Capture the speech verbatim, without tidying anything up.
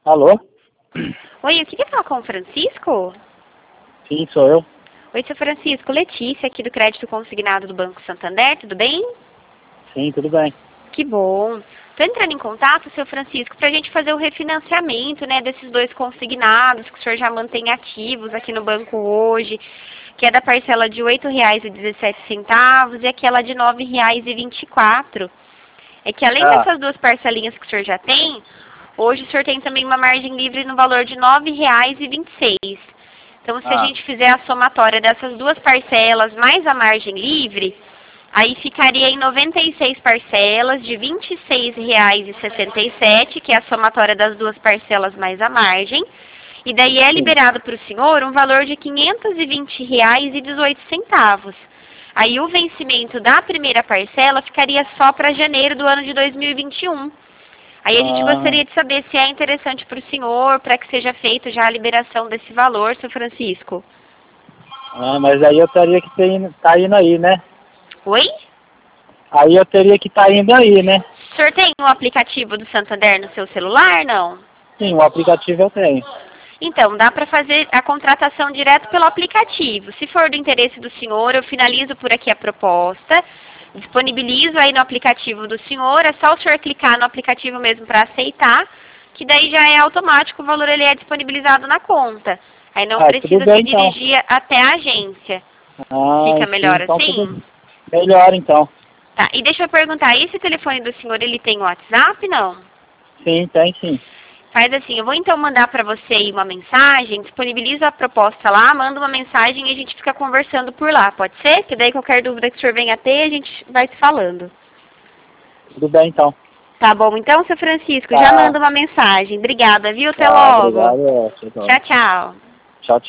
Alô? Oi, eu queria falar com o Francisco. Sim, sou eu. Oi, seu Francisco. Letícia, aqui do Crédito Consignado do Banco Santander, tudo bem? Sim, tudo bem. Que bom. Estou entrando em contato, seu Francisco, para a gente fazer o refinanciamento, né, desses dois consignados que o senhor já mantém ativos aqui no banco hoje, que é da parcela de oito reais e dezessete centavos e aquela de nove reais e vinte e quatro centavos. É que além Ah, dessas duas parcelinhas que o senhor já tem, hoje o senhor tem também uma margem livre no valor de nove reais e vinte e seis centavos. Então, se a ah, gente fizer a somatória dessas duas parcelas mais a margem livre, aí ficaria em noventa e seis parcelas de vinte e seis reais e sessenta e sete centavos, que é a somatória das duas parcelas mais a margem. E daí é sim. liberado para o senhor um valor de quinhentos e vinte reais e dezoito centavos. Aí o vencimento da primeira parcela ficaria só para janeiro do ano de dois mil e vinte e um. Aí a gente Ah, gostaria de saber se é interessante para o senhor, para que seja feita já a liberação desse valor, seu Francisco. ah, mas aí eu teria que estar indo, tá indo aí, né? Oi? Aí eu teria que estar indo aí, né? O senhor tem um aplicativo do Santander no seu celular, não? Sim, o aplicativo eu tenho. Então, dá para fazer a contratação direto pelo aplicativo. Se for do interesse do senhor, eu finalizo por aqui a proposta, disponibilizo aí no aplicativo do senhor, é só o senhor clicar no aplicativo mesmo para aceitar, que daí já é automático, o valor ele é disponibilizado na conta. Aí não Ah, tudo precisa se bem então. dirigir até a agência. Ah, Fica sim, melhor então assim? tudo melhor então. Tá, e deixa eu perguntar, esse telefone do senhor, ele tem WhatsApp, não? Sim, tem sim. Faz assim, eu vou então mandar para você aí uma mensagem, disponibilizo a proposta lá, manda uma mensagem e a gente fica conversando por lá, pode ser? Que daí qualquer dúvida que o senhor venha a ter, a gente vai se falando. Tudo bem então. Tá bom, então, seu Francisco, já Tá, manda uma mensagem. Obrigada, viu? Até tá, logo. obrigado. Tchau, tchau. Tchau, tchau. Tchau,